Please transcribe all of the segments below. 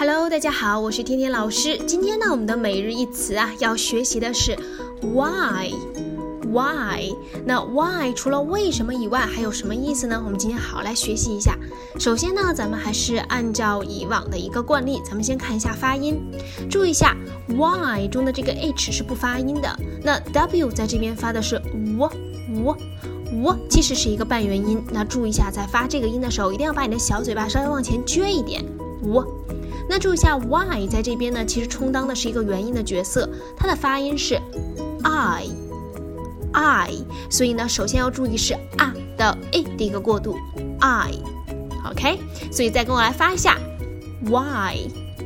Hello， 大家好，我是天天老师。今天呢，我们的每日一词要学习的是 why。那 why 除了为什么以外，还有什么意思呢？我们今天好好来学习一下。首先呢，咱们还是按照以往的一个惯例，咱们先看一下发音。注意一下 why 中的这个 h 是不发音的，那 w 在这边发的是我其实是一个半元音，那注意一下，在发这个音的时候，一定要把你的小嘴巴稍微往前撅一点。那注意一下 why 在这边呢，其实充当的是一个元音的角色，它的发音是 I， 所以呢，首先要注意是啊的 a 的一个过渡 I。OK， 所以再跟我来发一下 why。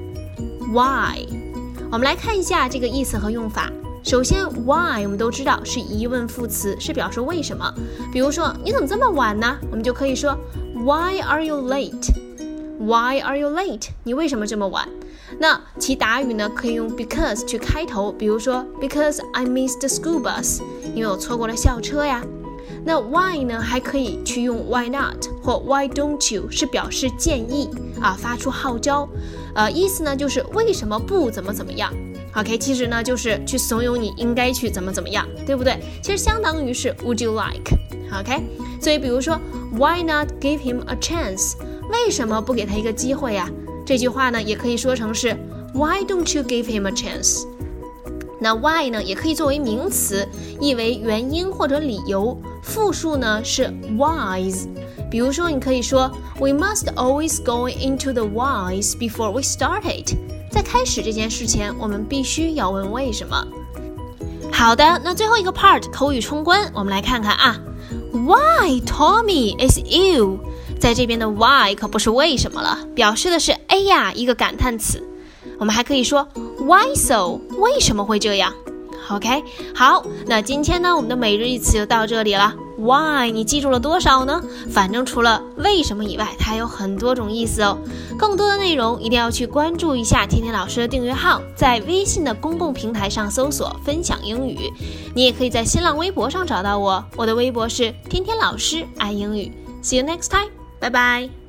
我们来看一下这个意思和用法。首先 why 我们都知道是疑问副词，是表示为什么。比如说你怎么这么晚呢？我们就可以说 Why are you late？Why are you late？ 你为什么这么晚？那其答语呢，可以用 because 去开头，比如说 Because I missed the school bus， 因为我错过了校车呀。那 why 呢，还可以去用 why not 或 why don't you， 是表示建议发出号召，意思呢就是为什么不怎么样。OK， 其实呢就是去怂恿你应该去怎么样，对不对？其实相当于是 Would you like？OK， 所以比如说 Why not give him a chance？ 为什么不给他一个机会呀？这句话呢也可以说成是 Why don't you give him a chance？ 那 why 呢也可以作为名词，意为原因或者理由，复数呢是 whys。比如说你可以说 We must always go into the whys before we start it。在开始这件事前，我们必须要问为什么。好的，那最后一个 part 口语冲关，我们来看看Why Tommy is you？ 在这边的 why 可不是为什么了，表示的是哎呀一个感叹词。我们还可以说 Why so？ 为什么会这样？ OK， 好，那今天呢，我们的每日一词就到这里了。Why 你记住了多少呢？反正除了为什么以外，它有很多种意思哦。更多的内容一定要去关注一下天天老师的订阅号，在微信的公共平台上搜索分享英语。你也可以在新浪微博上找到我，我的微博是天天老师爱英语。See you next time， 拜拜。